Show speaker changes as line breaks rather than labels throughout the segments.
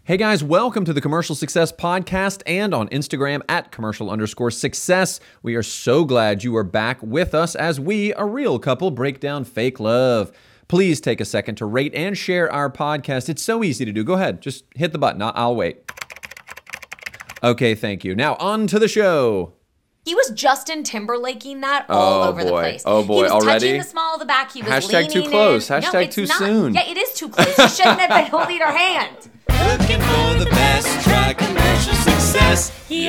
Hey guys, welcome to the Commercial Success Podcast and on Instagram at commercial_success. We are so glad you are back with us as we, a real couple, break down fake love. Please take a second to rate and share our podcast. It's so easy to do. Go ahead, just hit the button. I'll wait. Okay, thank you. Now on to the show.
He was Justin Timberlaking that all over the place.
Oh boy,
he was
already?
touching the small of the back. He was
Hashtag
leaning
too close.
in.
Hashtag
no, it's
too
not.
soon.
Yeah, it is too close. You shouldn't have been holding her hand.
Looking for the best, try commercial success. Yeah.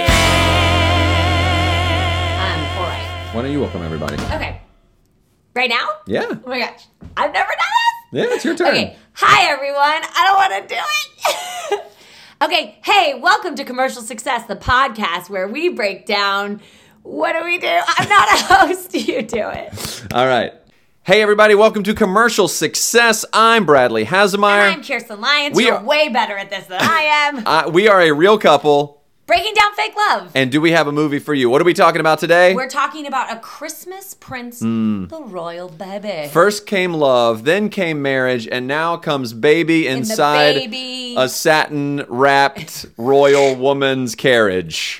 All right.
Why don't you welcome everybody?
Okay. Right now?
Yeah.
Oh my gosh. I've never done this.
Yeah, it's your turn.
Okay. Hi, everyone. I don't want to do it. Okay. Hey, welcome to Commercial Success, the podcast where we break down what do we do? I'm not a host. You do it.
All right. Hey everybody, welcome to Commercial Success. I'm Bradley Hasemeyer.
And I'm Kirsten Lyons. You're way better at this than I am.
We are a real couple.
Breaking down fake love.
And do we have a movie for you? What are we talking about today?
We're talking about A Christmas Prince, the royal baby.
First came love, then came marriage, and now comes baby inside a satin-wrapped royal woman's carriage.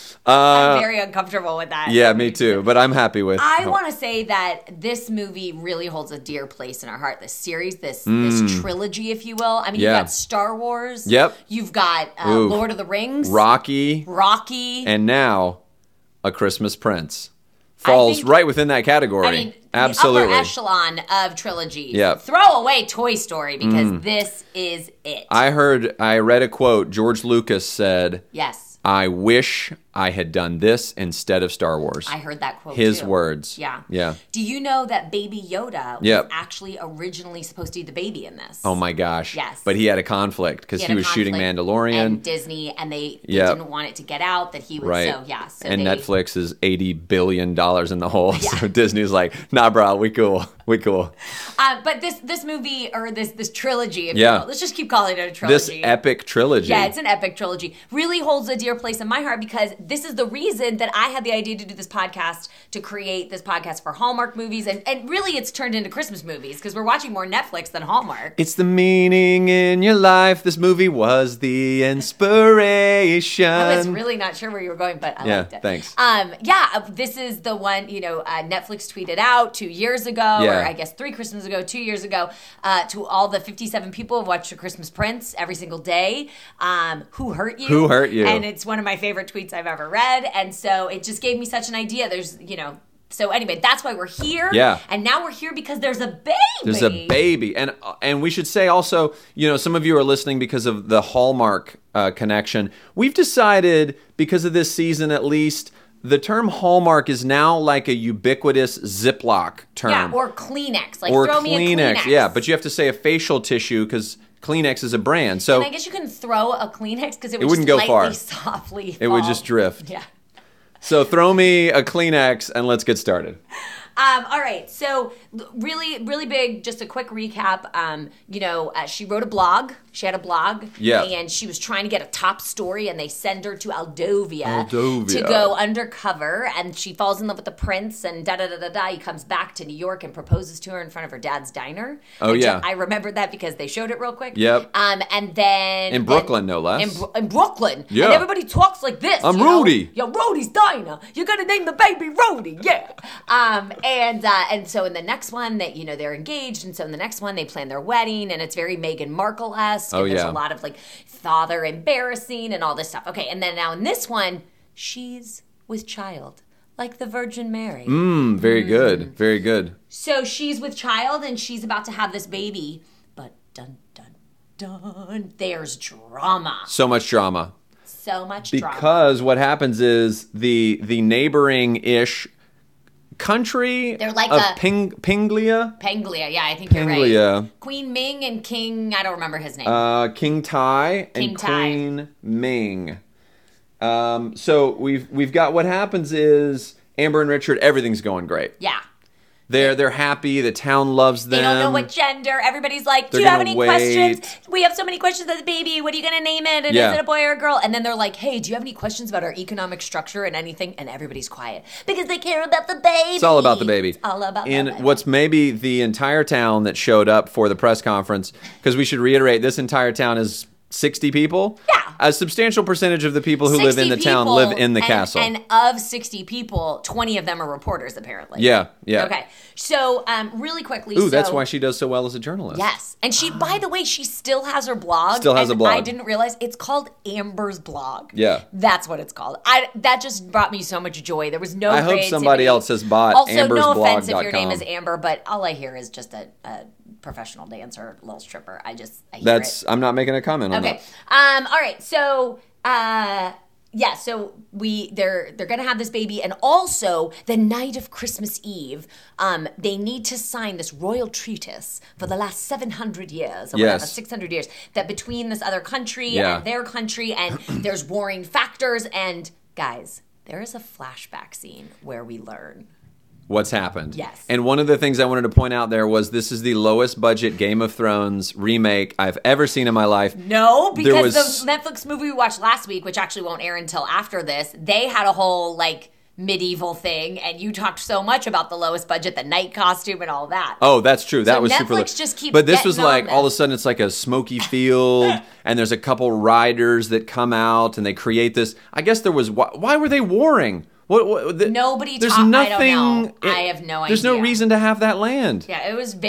I'm very uncomfortable with that.
Yeah, me too, but I'm happy with
I want to say that this movie really holds a dear place in our heart. This series, this trilogy, if you will. I mean, you've got Star Wars.
Yep.
You've got Lord of the Rings.
Rocky.
And
now A Christmas Prince. Falls right within that category.
I mean,
absolutely.
the upper echelon of trilogies.
Yep.
Throw away Toy Story because this is it.
I read a quote. George Lucas said,
Yes.
I wish I had done this instead of Star Wars.
I heard that quote
His
too.
words.
Yeah.
Yeah.
Do you know that Baby Yoda was actually originally supposed to be the baby in this?
Oh my gosh.
Yes.
But he had a conflict because he was shooting Mandalorian.
And Disney, and they didn't want it to get out that he was so
and Netflix is $80 billion in the hole. Yeah. So Disney's like, nah, bro, we cool. We cool.
But this movie, or this trilogy, if you will, let's just keep calling it a trilogy.
This epic trilogy.
Yeah, it's an epic trilogy. Really holds a dear place in my heart because this is the reason that I had the idea to do this podcast, to create this podcast for Hallmark movies. And really, it's turned into Christmas movies because we're watching more Netflix than Hallmark.
It's the meaning in your life. This movie was the inspiration.
I was really not sure where you were going, but I liked it.
Thanks.
This is the one, Netflix tweeted out 2 years ago, or I guess 3 Christmas ago, 2 years ago, to all the 57 people who watched The Christmas Prince every single day. Who hurt you?
Who hurt you?
And it's one of my favorite tweets I've ever read. And so it just gave me such an idea. So anyway, that's why we're here.
Yeah.
And now we're here because there's a baby.
There's a baby. And we should say also, some of you are listening because of the Hallmark connection. We've decided, because of this season at least, the term Hallmark is now like a ubiquitous Ziploc term.
Yeah, or Kleenex.
Or
throw me a Kleenex.
Yeah, but you have to say a facial tissue because Kleenex is a brand. So
and I guess you can throw a Kleenex because it would
wouldn't
just
go far.
softly fall.
It would just drift.
Yeah.
So throw me a Kleenex and let's get started.
All right. So really, really big, just a quick recap. She wrote a blog. She had a blog.
Yeah.
And she was trying to get a top story, and they send her to Aldovia to go undercover. And she falls in love with the prince, and da-da-da-da-da. He comes back to New York and proposes to her in front of her dad's diner.
Oh, yeah.
I remembered that because they showed it real quick.
Yep.
And then...
In Brooklyn, no less.
In Brooklyn.
Yeah.
And everybody talks like this.
I'm Rudy.
Yo, Rudy's diner. You're going to name the baby Rudy. Yeah. And so in the next one, they're engaged, and so in the next one they plan their wedding, and it's very Meghan Markle-esque.
Oh,
and there's a lot of father embarrassing and all this stuff. Okay, and then now in this one, she's with child, like the Virgin Mary.
Very good, very good.
So she's with child, and she's about to have this baby, but dun dun dun, there's drama.
So much drama.
So much drama.
Because what happens is the neighboring-ish country
They're like
of
a
Pinglia.
Panglia, yeah, I think you're right. Queen Ming and King, I don't remember his name.
King Tai and Queen Ming. So we've got, what happens is Amber and Richard, everything's going great.
Yeah.
They're happy. The town loves them.
They don't know what gender. Everybody's like, do you have any questions? We have so many questions about the baby. What are you going to name it? And is it a boy or a girl? And then they're like, hey, do you have any questions about our economic structure and anything? And everybody's quiet because they care about the baby.
It's all about the baby.
It's all about the baby.
In what's maybe the entire town that showed up for the press conference, because we should reiterate, this entire town is 60 people?
Yeah.
A substantial percentage of the people who live in the town live in the castle.
And of 60 people, 20 of them are reporters, apparently.
Yeah.
Okay. So, really quickly.
Ooh, that's why she does so well as a journalist.
Yes. And she, by the way, she still has her blog.
Still has a blog.
I didn't realize it's called Amber's Blog.
Yeah.
That's what it's called. That just brought me so much joy. There was no
I hope somebody else has bought
Amber'sBlog.com. Also, no offense if your name is
Ambersblog.com.
Amber, but all I hear is just a professional dancer, little stripper. I hear it.
I'm not making a comment on that.
Okay. All right. So, yeah. So they're gonna have this baby, and also the night of Christmas Eve, they need to sign this royal treatise for the last 700 years or whatever, 600 years, that between this other country and their country, and there's warring factors. And guys, there is a flashback scene where we learn
what's happened.
Yes.
And one of the things I wanted to point out there was this is the lowest budget Game of Thrones remake I've ever seen in my life.
No, because the Netflix movie we watched last week, which actually won't air until after this, they had a whole medieval thing, and you talked so much about the lowest budget, the night costume and all that.
Oh, that's true. That was super low.
Netflix just keeps
But this was
getting
all of a sudden it's like a smoky field and there's a couple riders that come out and they create this. I guess there was why were they warring?
Nobody
there's
talked.
Nothing,
I don't know. I have no idea.
There's no reason to have that land.
Yeah,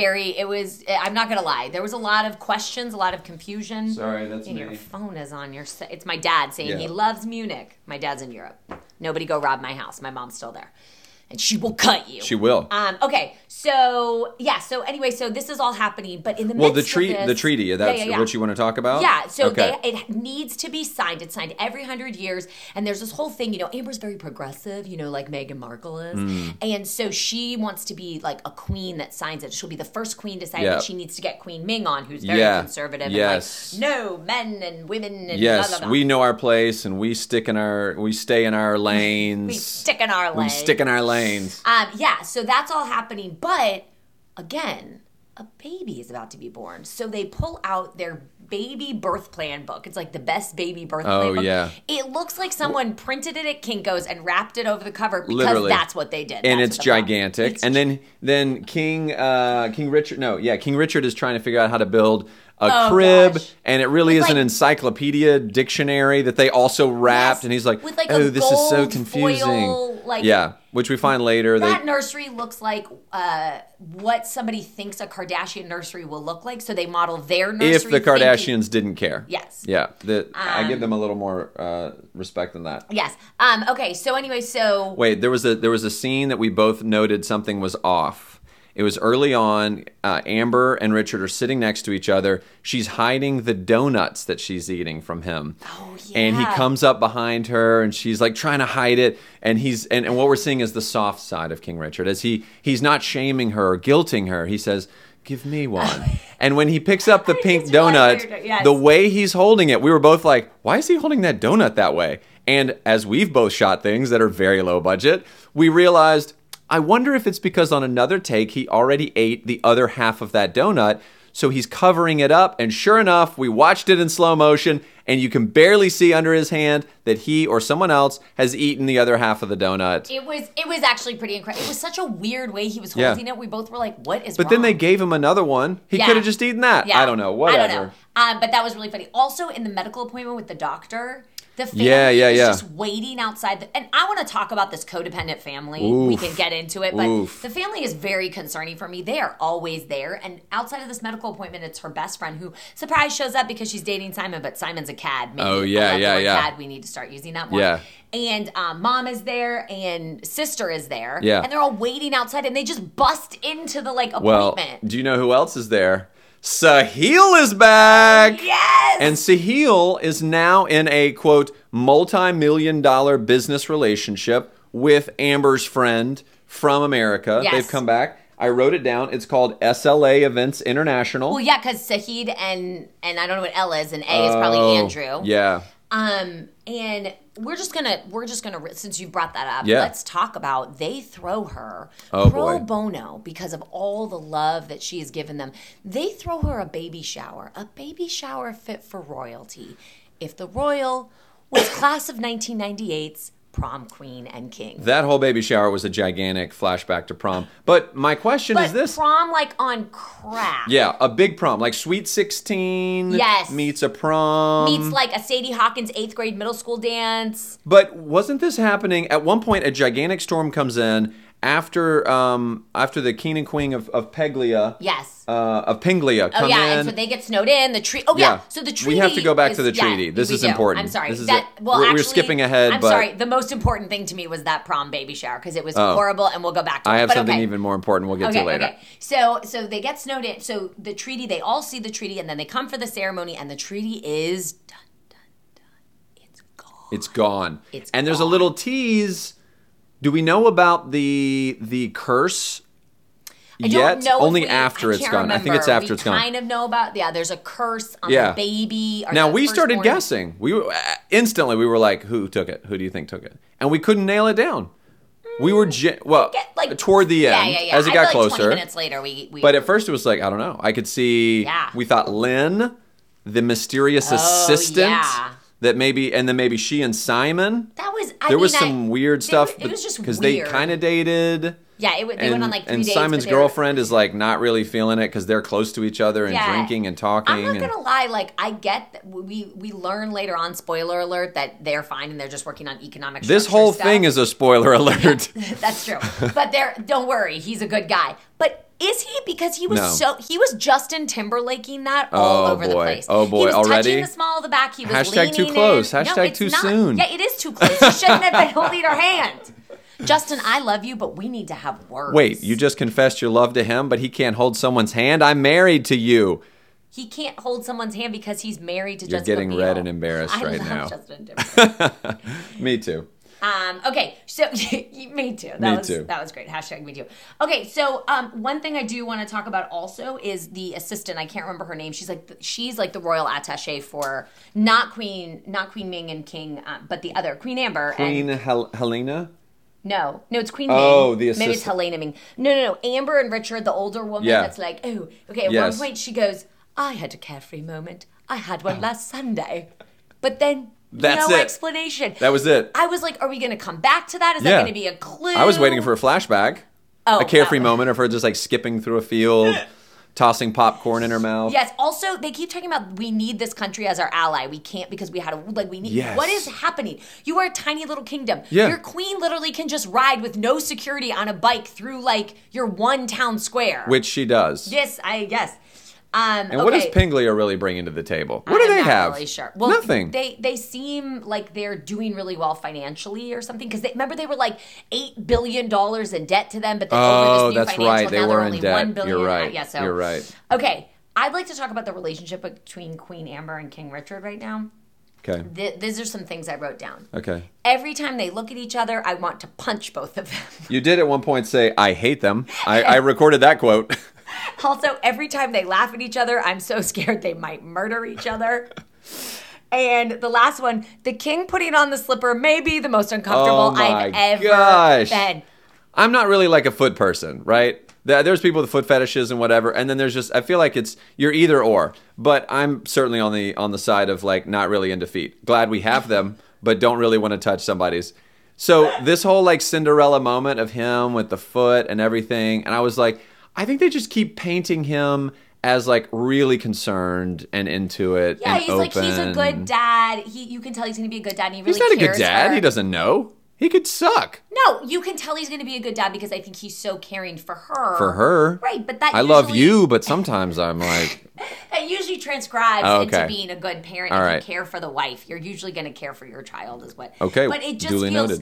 I'm not going to lie. There was a lot of questions, a lot of confusion.
Sorry, that's me.
Your phone is on your... It's my dad saying he loves Munich. My dad's in Europe. Nobody go rob my house. My mom's still there. And she will cut you.
She will.
Okay, so anyway, so this is all happening, but in the midst of this...
the treaty, that's what you want to talk about?
Yeah, so it needs to be signed. It's signed every 100 years, and there's this whole thing, Amber's very progressive, like Meghan Markle is, and so she wants to be like a queen that signs it. She'll be the first queen to sign it, but she needs to get Queen Ming on, who's very conservative, and no, men and women and blah, blah, blah.
We know our place, and we stay in our lanes.
We stick in our lanes. So that's all happening. But again, a baby is about to be born. So they pull out their baby birth plan book. It's like the best baby birth plan book. Yeah. It looks like someone printed it at Kinko's and wrapped it over the cover because that's what they did.
And it's gigantic. And then King Richard is trying to figure out how to build a crib, and it really is an encyclopedia dictionary that they also wrapped, and he's like,
with
this is so confusing. Which we find later.
That nursery looks like what somebody thinks a Kardashian nursery will look like, so they model their nursery.
If the Kardashians didn't care.
Yes.
Yeah. I give them a little more respect than that.
Yes. Okay, so anyway,
Wait, there was a scene that we both noted something was off. It was early on. Amber and Richard are sitting next to each other. She's hiding the donuts that she's eating from him.
Oh, yeah.
And he comes up behind her, and she's like trying to hide it. And and what we're seeing is the soft side of King Richard. As he's not shaming her or guilting her. He says, "Give me one." And when he picks up the pink donut, the way he's holding it, we were both like, "Why is he holding that donut that way?" And as we've both shot things that are very low budget, we realized, I wonder if it's because on another take, he already ate the other half of that donut, so he's covering it up, and sure enough, we watched it in slow motion, and you can barely see under his hand that he or someone else has eaten the other half of the donut.
It was actually pretty incredible. It was such a weird way he was holding it. We both were like, what is wrong?
But then they gave him another one. He could have just eaten that. Yeah. I don't know. Whatever.
I don't know. But that was really funny. Also, in the medical appointment with the doctor... The family is just waiting outside. And I want to talk about this codependent family. Oof. We can get into it. But the family is very concerning for me. They are always there. And outside of this medical appointment, it's her best friend who, surprise, shows up because she's dating Simon. But Simon's a cad. Maybe cad. We need to start using that more. Yeah. And mom is there and sister is there. Yeah. And they're all waiting outside. And they just bust into the appointment.
Well, do you know who else is there? Sahil is back!
Yes!
And Sahil is now in a, quote, multi-million-dollar business relationship with Amber's friend from America. Yes. They've come back. I wrote it down. It's called SLA Events International.
Well, yeah, because Sahid and I don't know what L is, and A is probably Andrew.
Yeah.
And we're just gonna since you brought that up, let's talk about they throw her pro bono because of all the love that she has given them. They throw her a baby shower fit for royalty. If the royal was class of 1998's prom queen and king.
That whole baby shower was a gigantic flashback to prom. But my question is this.
Prom like on crack.
Yeah, a big prom. Like Sweet 16 meets a prom.
Meets like a Sadie Hawkins 8th grade middle school dance.
But wasn't this happening? At one point, a gigantic storm comes in after the king and queen of Peglia.
Yes.
Of Pinglia come in.
And so they get snowed in. The treaty. Oh, yeah. So the treaty.
We have to go back to the treaty.
Yeah,
this is important.
I'm sorry.
We're skipping ahead.
I'm sorry. The most important thing to me was that prom baby shower because it was horrible, and we'll go back to it.
I have something even more important we'll get to later.
Okay. So they get snowed in. So the treaty, they all see the treaty, and then they come for the ceremony, and the treaty is done. It's gone.
And there's a little tease. Do we know about the curse?
I don't know.
Only after it's gone.
Remember.
I think it's after it's gone.
We kind of know about. Yeah, there's a curse on the baby.
Now we started guessing. We were like, "Who took it? Who do you think took it?" And we couldn't nail it down. We were toward the end as it got closer.
20 minutes later, we.
But at first, it was like I don't know. I could see. Yeah. We thought Lynn, the mysterious assistant. Yeah. That maybe, and then maybe she and Simon. There was some weird stuff.
It was just
because they kind of dated.
Yeah, they went on like 3 dates.
And Simon's girlfriend is like not really feeling it because they're close to each other and drinking and talking.
I'm not gonna lie, like I get that we learn later on, spoiler alert, that they're fine and they're just working on economic structure
This whole
stuff.
thing is a spoiler alert.
That's true. But don't worry, he's a good guy. But is he? Because he was he was Justin Timberlaking that all over the place.
Oh boy,
he was
already?
touching the small of the back. He was
Hashtag
leaning
too close.
in.
Hashtag too soon.
Yeah, it is too close. He shouldn't have been holding her hand. Justin, I love you, but we need to have words.
Wait, you just confessed your love to him, but he can't hold someone's hand? I'm married to you.
He can't hold someone's hand because he's married to
You're
Jessica
getting
Biel.
red and embarrassed right now.
I love Justin Timberlake.
Me too.
Okay, so me too. That was great. Hashtag me too. Okay, so one thing I do want to talk about also is the assistant. I can't remember her name. She's like the royal attaché for not Queen Ming and King, but the other Queen Amber.
Queen Helena.
No, it's Queen Ming.
Oh, the assistant.
Maybe it's Helena Ming. No. Amber and Richard, the older woman that's like, oh, okay. At one point she goes, I had a carefree moment. I had one last Sunday. But then
That's
no
it.
explanation.
That was it.
I was like, are we going to come back to that? Is that going to be a clue?
I was waiting for a flashback. A carefree moment of her just like skipping through a field. Tossing popcorn in her mouth.
Yes. Also, they keep talking about we need this country as our ally. We can't because we had we need.
Yes.
What is happening? You are a tiny little kingdom.
Yeah.
Your queen literally can just ride with no security on a bike through like your one town square.
Which she does.
Yes.
And what does Pinglia really bring into the table? What do they have?
I'm not really sure. Well,
nothing.
They seem like they're doing really well financially or something because remember they were like $8 billion in debt to them, but then over this new financial,
right. They
now
were
they're
in
only
debt.
$1 billion.
You're right.
Yeah, so
you're right.
Okay, I'd like to talk about the relationship between Queen Amber and King Richard right now.
Okay.
These are some things I wrote down.
Okay.
Every time they look at each other, I want to punch both of them.
You did at one point say, I hate them. I recorded that quote.
Also, every time they laugh at each other, I'm so scared they might murder each other. And the last one, the king putting on the slipper may be the most uncomfortable I've ever been.
I'm not really like a foot person, right? There's people with foot fetishes and whatever, and then there's just I feel like you're either or. But I'm certainly on the side of like not really into feet. Glad we have them, but don't really want to touch somebody's. So this whole like Cinderella moment of him with the foot and everything, and I was like, I think they just keep painting him as like really concerned and into it.
Yeah,
and
he's
open.
like he's a good dad. You can tell he's going to be a good dad. And he really
he's not a
cares
good dad.
her.
He doesn't know. He could suck.
No, you can tell he's going to be a good dad because I think he's so caring for her.
For her,
right? But that
I love you, but sometimes I'm like.
That usually transcribes into being a good parent.
All
if
right.
you care for the wife, you're usually going to care for your child as well.
Okay,
but it just
duly
feels.
noted.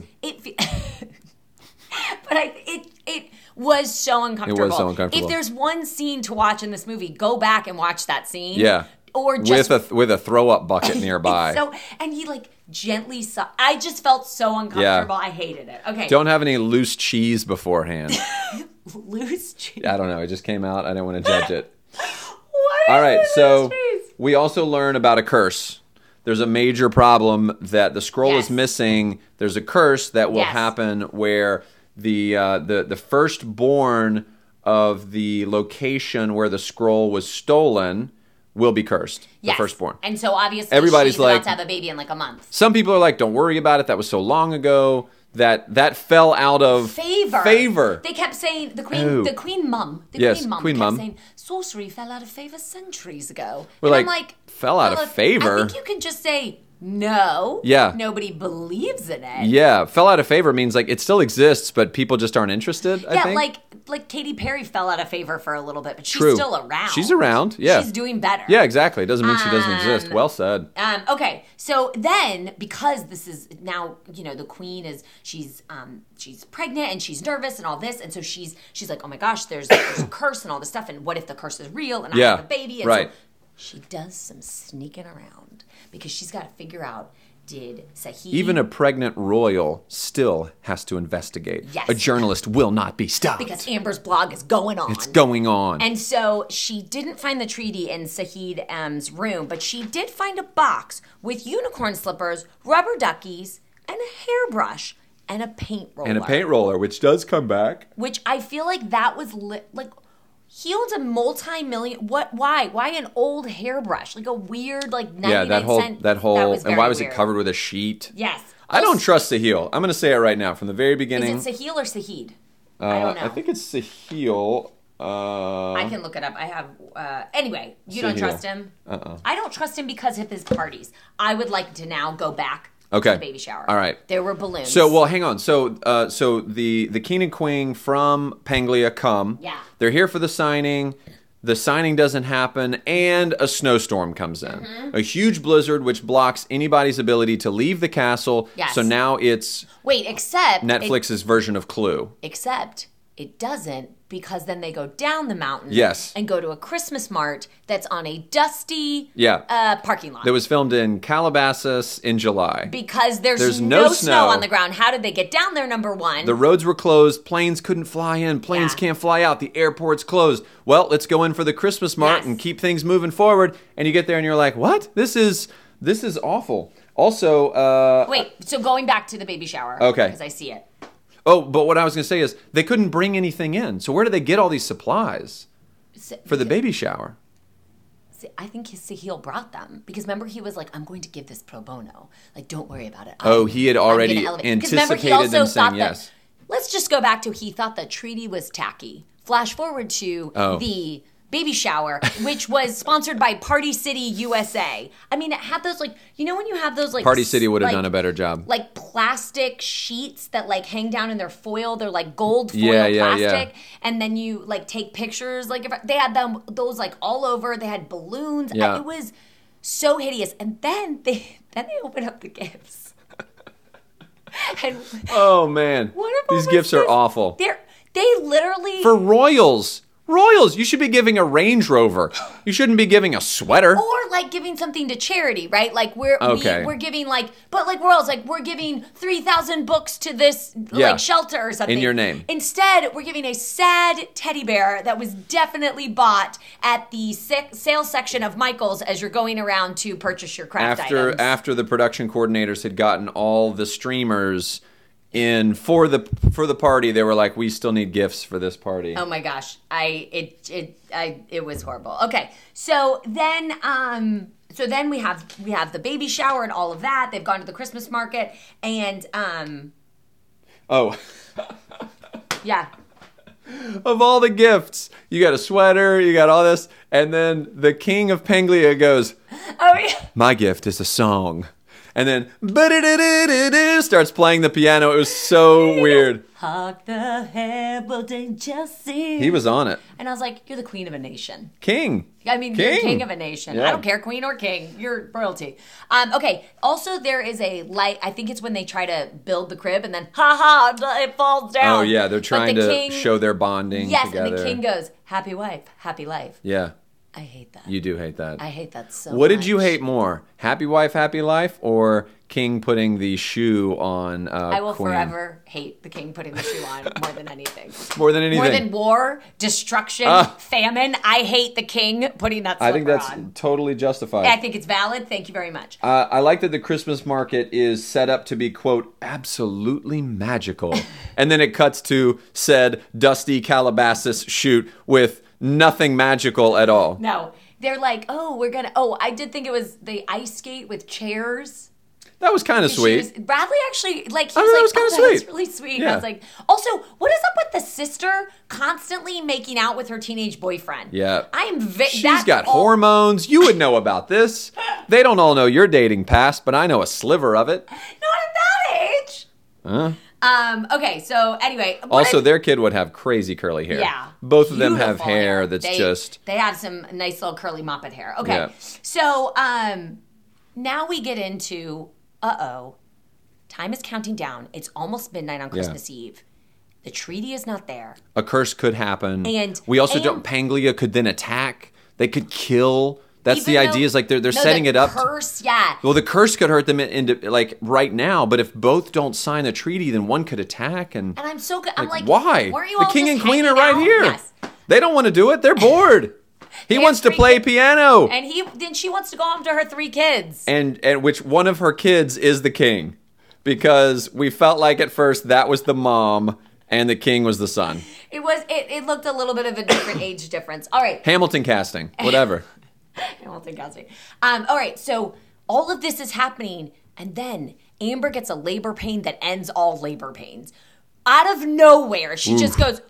It was so uncomfortable.
It was so uncomfortable.
If there's one scene to watch in this movie, go back and watch that scene.
Yeah.
Or just
with a throw up bucket nearby.
And he like gently I just felt so uncomfortable. Yeah. I hated it. Okay.
Don't have any loose cheese beforehand.
Loose cheese.
I don't know. It just came out. I didn't want to judge it.
What?
All right. So
cheese?
We also learn about a curse. There's a major problem that the scroll is missing. There's a curse that will happen where the firstborn of the location where the scroll was stolen will be cursed.
Yes.
The firstborn.
And so obviously
Everybody's
she's
like,
about to have a baby in like a month.
Some people are like, don't worry about it. That was so long ago. That fell out of favor.
They kept saying the queen mum
Queen
kept
Mum.
saying sorcery fell out of favor centuries ago.
We're
and
like,
I'm like,
fell out of favor?
I think you can just say no.
Yeah.
Nobody believes in it.
Yeah, fell out of favor means like it still exists, but people just aren't interested. I think.
like Katy Perry fell out of favor for a little bit, but she's
True.
still around.
She's around. Yeah,
she's doing better.
Yeah, exactly. It doesn't mean she doesn't exist. Well said.
Okay, so then because this is now, the queen is she's pregnant and she's nervous and all this, and so she's like, oh my gosh, there's a curse and all this stuff, and what if the curse is real and I have a baby? And
right.
So she does some sneaking around because she's got to figure out. Did Sahid...
Even a pregnant royal still has to investigate.
Yes.
A journalist will not be stopped.
Because Amber's blog is going on.
It's going on.
And so she didn't find the treaty in Sahid M's room, but she did find a box with unicorn slippers, rubber duckies, and a hairbrush, and a paint roller.
Which does come back.
Which I feel like that was... He owns a multi-million... What? Why? Why an old hairbrush? Like a weird, 99 cent...
That whole... And why was
weird.
it covered with a sheet?
Yes.
I don't trust Sahil. I'm going to say it right now from the very beginning.
Is it Sahil or Sahid? I don't know.
I think it's Sahil.
I can look it up. I have... anyway, you don't trust him? I don't trust him because of his parties. I would like to now go back to the baby shower.
All right.
There were balloons.
So, well, hang on. So the king and queen from Panglia come.
Yeah.
They're here for the signing. The signing doesn't happen, and a snowstorm comes in. Mm-hmm. A huge blizzard, which blocks anybody's ability to leave the castle.
Yes.
So now it's...
except...
Netflix's version of Clue.
Except it doesn't, because then they go down the mountain and go to a Christmas mart that's on a dusty parking lot.
That was filmed in Calabasas in July.
Because there's no snow on the ground. How did they get down there, number one?
The roads were closed. Planes couldn't fly in. Planes can't fly out. The airport's closed. Well, let's go in for the Christmas mart and keep things moving forward. And you get there and you're like, what? This is awful. Also...
Wait, so going back to the baby shower.
Okay.
Because I see it.
Oh, but what I was going to say is they couldn't bring anything in. So where did they get all these supplies for the baby shower?
I think Sahil brought them. Because remember, he was like, I'm going to give this pro bono. Like, don't worry about it.
He had already anticipated them saying yes.
Let's just go back to he thought the treaty was tacky. Flash forward to the baby shower, which was sponsored by Party City USA. I mean, it had those when you have those
Party City would have done a better job.
Like plastic sheets that hang down in their foil. They're like gold foil plastic. Yeah. And then you take pictures. They had those all over. They had balloons.
Yeah.
It was so hideous. And then they open up the gifts. And
oh man. These gifts are awful.
They literally
for royals. Royals, you should be giving a Range Rover. You shouldn't be giving a sweater.
Or giving something to charity, right? We're giving royals, we're giving 3,000 books to this shelter or something.
In your name.
Instead, we're giving a sad teddy bear that was definitely bought at the sales section of Michael's as you're going around to purchase your craft items.
After the production coordinators had gotten all the streamers in for the party, they were like, we still need gifts for this party.
Oh my gosh, it was horrible. Okay, so then we have the baby shower and all of that. They've gone to the Christmas market and yeah.
Of all the gifts, you got a sweater, you got all this, and then the king of Panglia goes,
oh yeah,
my gift is a song. And then starts playing the piano. It was so weird.
Hark the herald angels sing.
He was on it.
And I was like, you're the queen of a nation.
King.
You're king of a nation. Yeah. I don't care, queen or king. You're royalty. Okay. Also, there is a light. I think it's when they try to build the crib and then, it falls down.
Oh, yeah. They're trying to show their bonding together.
Yes, and the king goes, happy wife, happy life.
Yeah.
I hate that.
You do hate that.
I hate that so much.
What did you hate more? Happy wife, happy life, or king putting the shoe on
I will
Queen?
Forever hate the king putting the shoe on more than anything.
More than anything.
More than war, destruction, famine. I hate the king putting that slipper on.
I think that's totally justified.
I think it's valid. Thank you very much.
I like that the Christmas market is set up to be, quote, absolutely magical. And then it cuts to said dusty Calabasas shoot with nothing magical at all.
No. they're like, oh, I did think it was the ice skate with chairs.
That was kind of sweet.
Bradley actually, like,
that was kind of sweet.
That's really sweet.
Yeah.
I was like, also, what is up with the sister constantly making out with her teenage boyfriend?
Yeah.
She's
got hormones. You would know about this. They don't all know your dating past, but I know a sliver of it.
Not at that age. Okay, so anyway.
Also, their kid would have crazy curly hair.
Yeah.
Both of them have hair that's just...
They had some nice little curly Muppet hair. Okay.
Yeah.
So, now we get into... time is counting down. It's almost midnight on Christmas Eve. The treaty is not there.
A curse could happen.
And
we also don't. Panglia could then attack. They could kill. That's the idea. Is like they're setting it up.
Curse, yeah.
Well, the curse could hurt them into like right now. But if both don't sign the treaty, then one could attack. And
I'm so good. I'm like,
why?
Weren't you
the
all
king
just
and queen are
hanging
right
out?
here.
Yes.
They don't want to do it. They're bored. He wants to play piano.
And then she wants to go home to her 3 kids.
And which one of her kids is the king? Because we felt like at first that was the mom and the king was the son.
It looked a little bit of a different age difference. All right.
Hamilton casting, whatever.
Hamilton casting. All right, so all of this is happening, and then Amber gets a labor pain that ends all labor pains. Out of nowhere, she just goes,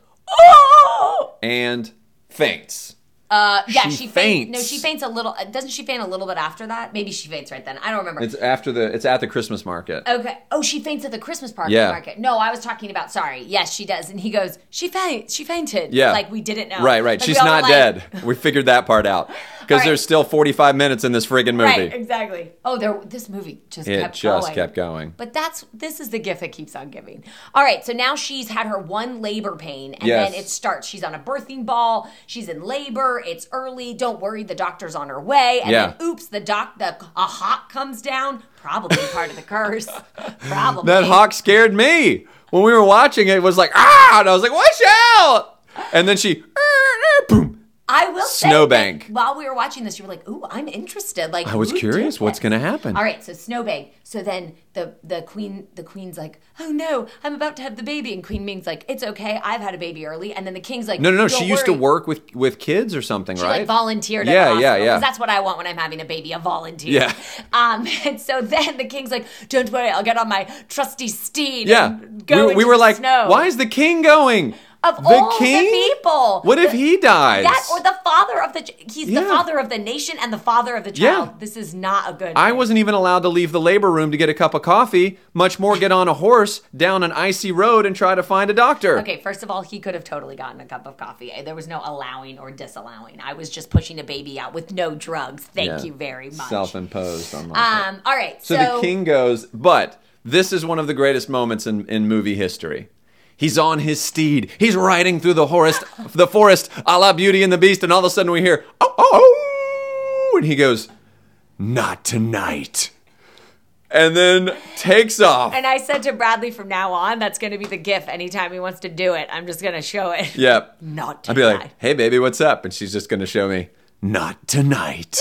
oh!
And faints.
She
faints.
No, she faints a little. Doesn't she faint a little bit after that? Maybe she faints right then. I don't remember.
It's at the Christmas market.
Okay. Oh, she faints at the Christmas market.
Yeah.
No, I was talking about, sorry. Yes, she does. And he goes, she fainted.
Yeah.
Like we didn't know.
Right.
Like,
She's not dead. We figured that part out. Because there's still 45 minutes in this friggin' movie.
Right, exactly. Oh, this movie just kept going. But this is the gift that keeps on giving. All right, so now she's had her one labor pain, and then it starts. She's on a birthing ball. She's in labor. It's early. Don't worry, the doctor's on her way. And then, oops, a hawk comes down. Probably part of the curse. Probably.
That hawk scared me. When we were watching it was like, ah! And I was like, watch out! And then she, boom.
I will say
Snowbank.
While we were watching this, you were like, ooh, I'm interested. Like,
I was curious what's going to happen.
All right, so Snowbank. So then the queen's like, oh no, I'm about to have the baby. And Queen Ming's like, it's okay, I've had a baby early. And then the king's like,
no, she used to work with kids or something,
she
right?
She like volunteered at
the
hospital.
Yeah.
Because that's what I want when I'm having a baby, a volunteer.
Yeah.
And so then the king's like, don't worry, I'll get on my trusty steed
and
go
we were like,
snow.
Why is the king going?
Of all the people.
What if he dies?
Or the father of the father of the nation and the father of the child. Yeah. This is not a good thing.
I wasn't even allowed to leave the labor room to get a cup of coffee, much more get on a horse down an icy road and try to find a doctor.
Okay, first of all, he could have totally gotten a cup of coffee. There was no allowing or disallowing. I was just pushing a baby out with no drugs. Thank you very much.
Self-imposed on
all right.
So the king goes, but this is one of the greatest moments in movie history. He's on his steed. He's riding through the forest, a la Beauty and the Beast, and all of a sudden we hear, oh, and he goes, not tonight. And then takes off.
And I said to Bradley, from now on, that's going to be the gif. Anytime he wants to do it, I'm just going to show it.
Yep.
Not tonight.
I'd be like, hey, baby, what's up? And she's just going to show me, not tonight.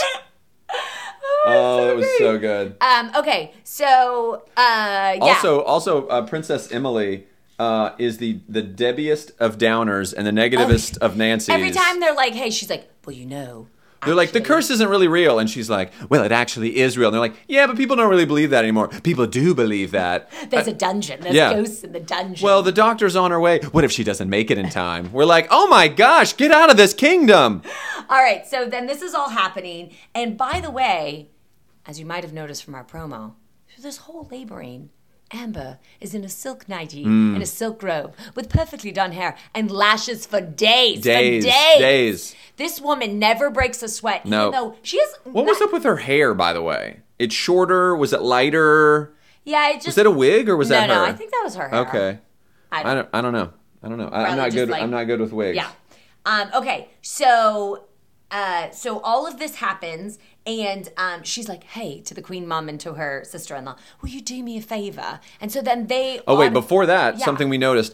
That was so good.
Okay, so, yeah.
Also, Princess Emily... is the Debbiest of downers and the negativist of Nancy's.
Every time they're like, hey, she's like, well, you know.
They're like, the curse isn't really real. And she's like, well, it actually is real. And they're like, yeah, but people don't really believe that anymore. People do believe that.
There's a dungeon. There's ghosts in the dungeon.
Well, the doctor's on her way. What if she doesn't make it in time? We're like, oh my gosh, get out of this kingdom.
All right, so then this is all happening. And by the way, as you might have noticed from our promo, there's this whole laboring. Amber is in a silk nightie and a silk robe with perfectly done hair and lashes for days.
Days.
This woman never breaks a sweat.
No.
Even though she has.
What was up with her hair, by the way? It's shorter. Was it lighter?
Yeah, it just.
Was it a wig or was that her?
No, I think that was her hair.
Okay. I don't know. I'm not good. I'm not good with wigs.
Yeah. Okay. So all of this happens. And she's like, hey, to the queen mom and to her sister-in-law, will you do me a favor? And so then they...
Oh, wait, before that, something we noticed,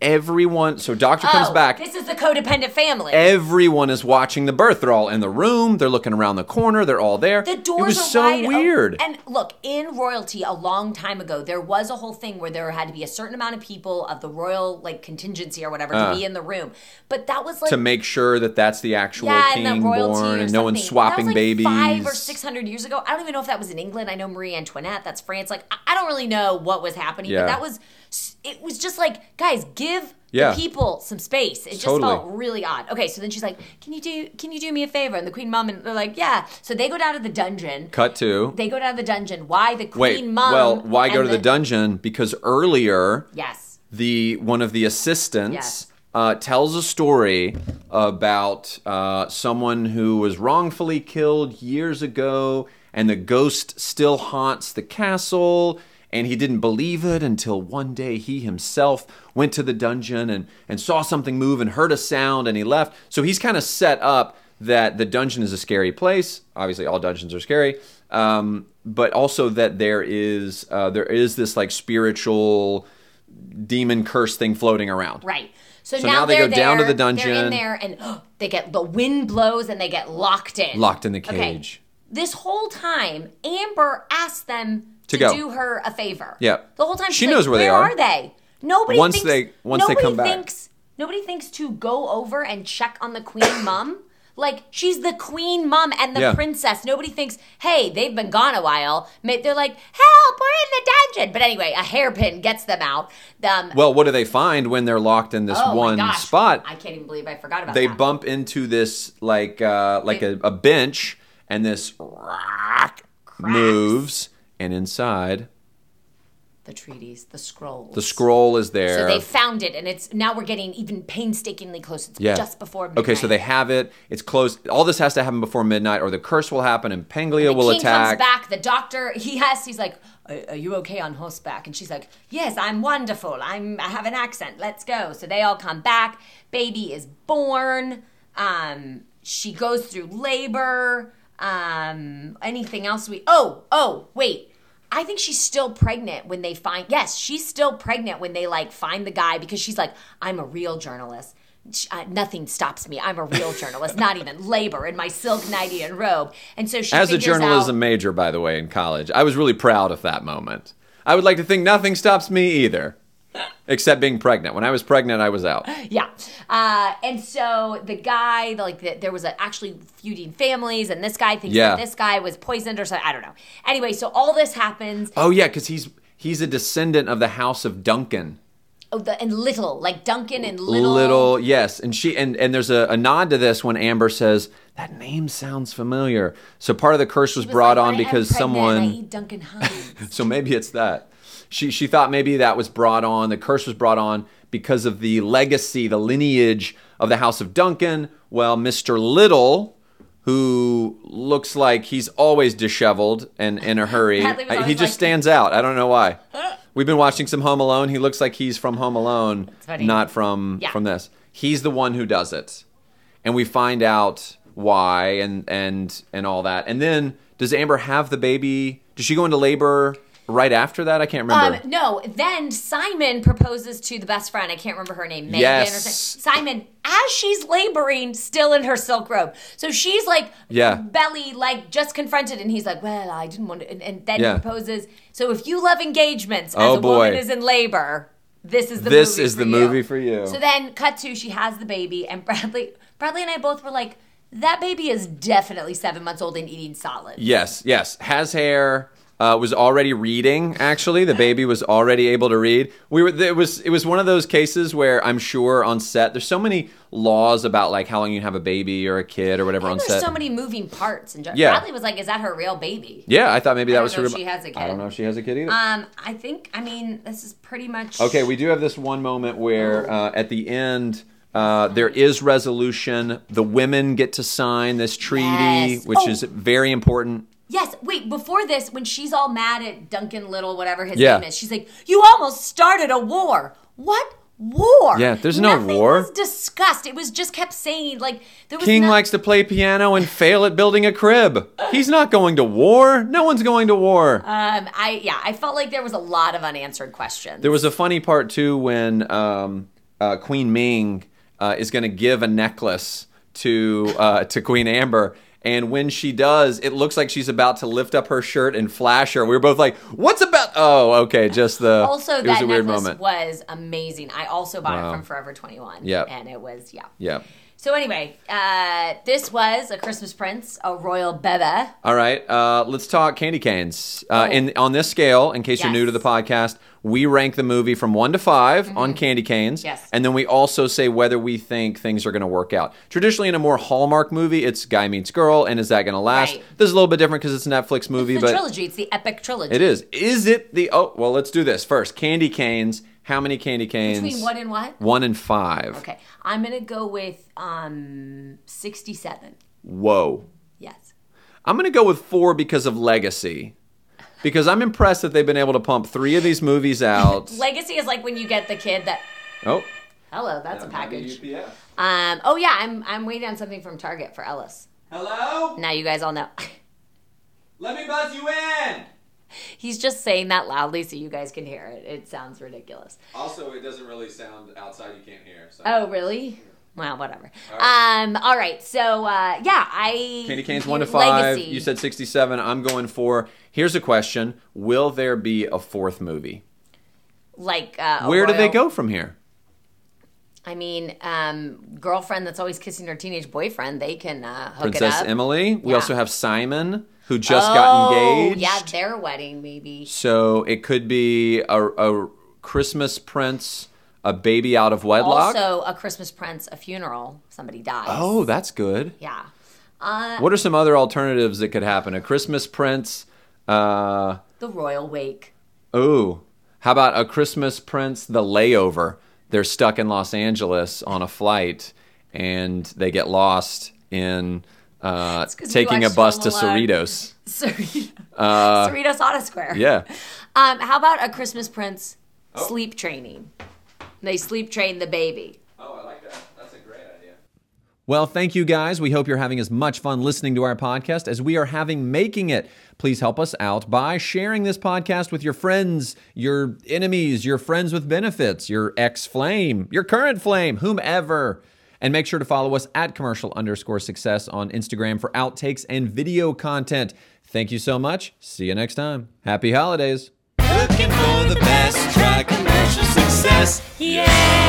everyone, so doctor comes back.
This is the codependent family.
Everyone is watching the birth. They're all in the room. They're looking around the corner. They're all there.
The doors
it was
are
so
wide
weird.
And look, in royalty a long time ago, there was a whole thing where there had to be a certain amount of people of the royal like contingency or whatever to be in the room. But that was like
to make sure that that's the actual king
and the royalty
born, and no one's
something.
swapping
that was like
babies.
500 or 600 years ago. I don't even know if that was in England. I know Marie Antoinette. That's France. Like I don't really know what was happening, but that was. It was just like, guys, give the people some space. It just felt really odd. Okay, so then she's like, can you do me a favor? And the Queen Mum, and they're like, yeah. So they go down to the dungeon.
Cut to.
They go down to the dungeon. Why the Queen Mum?
Well, why go to the dungeon? Because earlier, one of the assistants tells a story about someone who was wrongfully killed years ago, and the ghost still haunts the castle. And he didn't believe it until one day he himself went to the dungeon and saw something move and heard a sound, and he left. So he's kind of set up that the dungeon is a scary place. Obviously, all dungeons are scary. But also that there is this like spiritual demon curse thing floating around.
Right. So now they go down
to the dungeon.
They're in there, and they get the wind blows, and they get locked in.
Locked in the cage.
Okay. This whole time, Amber asked them to do her a favor.
Yeah.
The whole time
she knows where they are.
Where are they? Nobody
once they come back.
Nobody thinks to go over and check on the Queen Mum. Like, she's the Queen Mum and the princess. Nobody thinks, hey, they've been gone a while. They're like, help, we're in the dungeon. But anyway, a hairpin gets them out.
Well, what do they find when they're locked in this one spot?
I can't even believe I forgot about that.
They bump into this, a bench, and this moves. And inside,
the treaties, the scrolls.
The scroll is there.
So they found it, and now we're getting even painstakingly close. It's just before midnight.
Okay, so they have it. It's close. All this has to happen before midnight, or the curse will happen, and Panglia will attack.
The king comes back. The doctor, he's like, are you okay on horseback? And she's like, yes, I'm wonderful. I have an accent. Let's go. So they all come back. Baby is born. She goes through labor. Anything else wait. I think she's still pregnant when they find, she's still pregnant when they like find the guy, because she's like, I'm a real journalist. Nothing stops me. I'm a real journalist, not even labor in my silk nightie and robe. And so she
as a journalism major, by the way, in college, I was really proud of that moment. I would like to think nothing stops me either. Except being pregnant. When I was pregnant, I was out.
Yeah. And so the guy, there was actually feuding families, and this guy thinks that this guy was poisoned or something. I don't know. Anyway, so all this happens.
Oh, yeah, because he's a descendant of the House of Duncan.
Oh, and Little, like Duncan and Little.
Little, yes. And and there's a nod to this when Amber says, that name sounds familiar. So part of the curse was brought on because someone...
I eat Duncan Hines.
So maybe it's that. She thought maybe that was brought on, the curse was brought on because of the legacy, the lineage of the House of Duncan. Well, Mr. Little, who looks like he's always disheveled and in a hurry, he just stands out. I don't know why. We've been watching some Home Alone. He looks like he's from Home Alone, not from this. He's the one who does it. And we find out why and all that. And then, does Amber have the baby? Does she go into labor right after that? I can't remember.
No. Then Simon proposes to the best friend. I can't remember her name. Megan or something. Simon, as she's laboring, still in her silk robe. So she's like, belly, like just confronted. And he's like, well, I didn't want to. And then he proposes. So if you love engagements as a woman is in labor, this is the movie for you. So then cut to, she has the baby. And Bradley and I both were like, that baby is definitely 7 months old and eating solid.
Yes. Has hair. Was already reading, actually. The baby was already able to read. It was one of those cases where I'm sure on set, there's so many laws about like how long you have a baby or a kid or whatever on set.
There's so many moving parts. And Bradley was like, is that her real baby?
Yeah, I thought maybe that was her.
She has a kid.
I don't know if she has a kid either.
This is pretty much...
Okay, we do have this one moment where at the end... there is resolution. The women get to sign this treaty, which is very important.
Yes. Wait, before this, when she's all mad at Duncan Little, whatever his name is, she's like, you almost started a war. What war?
Yeah, there's
Nothing
no war.
It was discussed. It was just kept saying, like, there was
King likes to play piano and fail at building a crib. He's not going to war. No one's going to war.
I felt like there was a lot of unanswered questions.
There was a funny part, too, when Queen Ming is going to give a necklace to Queen Amber. And when she does, it looks like she's about to lift up her shirt and flash her. We were both like, what's about? Oh, okay, just the...
Also,
it was
that
a weird
necklace
moment.
was amazing. I also bought
Wow.
it from Forever 21.
Yep.
And it was, yeah.
Yeah.
So anyway, this was A Christmas Prince, a royal bebe.
All right, let's talk candy canes. On this scale, in case you're new to the
Yes.
podcast, we rank the movie from 1 to 5 on candy canes.
Yes.
And then we also say whether we think things are going to work out. Traditionally, in a more Hallmark movie, it's guy meets girl, and is that going to last?
Right.
This is a little bit different because it's a Netflix movie.
It's the
but
trilogy. It's the epic trilogy.
It is. Is it the... Oh, well, let's do this. First, candy canes. How many candy canes?
Between 1 and what?
1 and 5.
Okay. I'm going to go with 67.
Whoa.
Yes.
I'm going to go with 4 because of legacy. Because I'm impressed that they've been able to pump 3 of these movies out.
Legacy is like when you get the kid that...
Oh.
Hello, that's a package.
UPS.
Oh, yeah, I'm waiting on something from Target for Ellis.
Hello?
Now you guys all know.
Let me buzz you in.
He's just saying that loudly so you guys can hear it. It sounds ridiculous.
Also, it doesn't really sound outside. You can't hear. So.
Oh, really? Well, whatever.
All right.
All right. So,
Candy canes 1 to 5.
Legacy.
You said 67. I'm going 4. Here's a question: will there be a 4th movie?
Like,
where do they go from here?
I mean, girlfriend that's always kissing her teenage boyfriend, they can hook
Princess
it up.
Emily. We
Yeah.
also have Simon, who just got engaged.
Yeah, their wedding maybe.
So it could be a Christmas Prince, a baby out of wedlock.
Also, A Christmas Prince, a funeral. Somebody dies.
Oh, that's good.
Yeah.
What are some other alternatives that could happen? A Christmas Prince.
The royal wake.
Oh, how about A Christmas Prince, the layover? They're stuck in Los Angeles on a flight, and they get lost in taking a
watched
bus to
Home Alone.
Cerritos.
Cerritos Auto Square.
Yeah.
How about A Christmas Prince sleep training? They sleep train the baby.
Oh, I like that. That's a great idea.
Well, thank you guys. We hope you're having as much fun listening to our podcast as we are having making it. Please help us out by sharing this podcast with your friends, your enemies, your friends with benefits, your ex-flame, your current flame, whomever. And make sure to follow us at commercial_success on Instagram for outtakes and video content. Thank you so much. See you next time. Happy holidays.
Looking for the best, try commercial success.
Yeah!